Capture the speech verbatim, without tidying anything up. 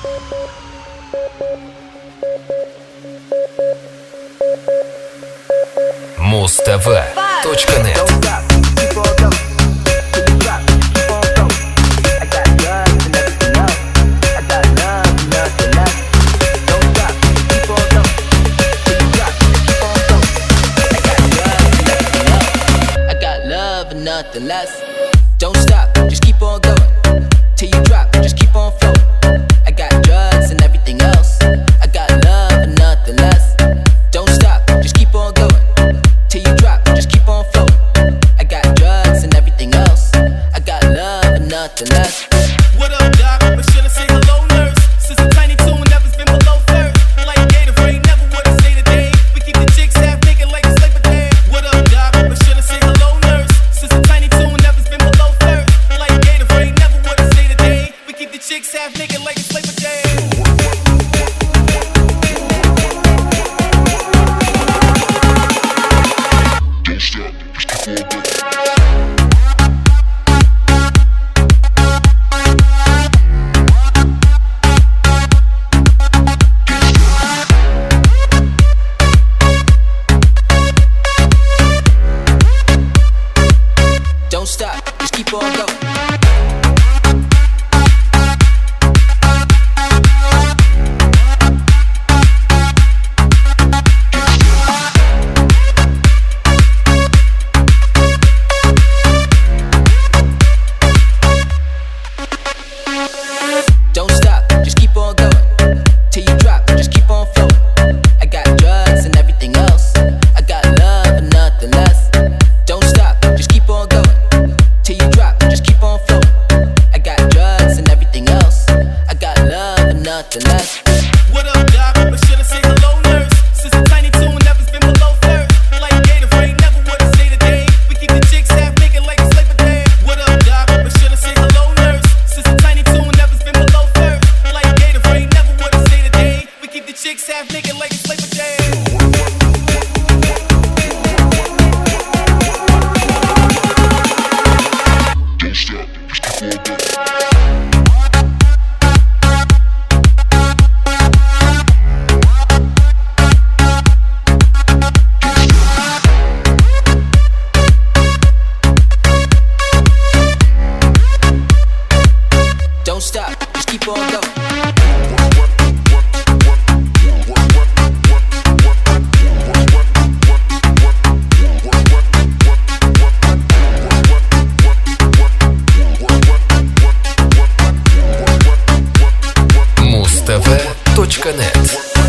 муз тв точка нет. Nothing less. Don't stop, just keep on going till you drop. Just keep on floating. I got drugs and everything else. I got love and nothing less. Don't stop, just keep on going till you drop. Just keep on floating. I got drugs and everything else. I got love and nothing less. What up, doc? Or should I say hello, nurse? Since a tiny tune never's been below third. Like Gatorade, never would I say today. We keep the chicks half naked like a slave day. What up, doc? Or should I say hello, nurse? Since a tiny tune never's been below third. Like Gatorade, never would I say today. We keep the chicks half naked like a slave day. Don't stop, just keep on going. Don't stop, just keep on going till you drop. Just keep on floating. I got drugs and everything else. I got love and nothing less. Don't stop, just keep on going till you drop. Just keep on floating. I got drugs and everything else. I got love and nothing less. What up, doc? Or should I say hello, nurse? Since a tiny tune never's been below third. Like Gatorade, never would I say today. We keep the chicks half naked like a slave day. What up, doc? Or should I say hello, nurse? Since a tiny tune never's been below third. Like Gatorade, never would I say today. We keep the chicks half naked like a slave day. Don't stop, just keep on going. муз тв точка нет.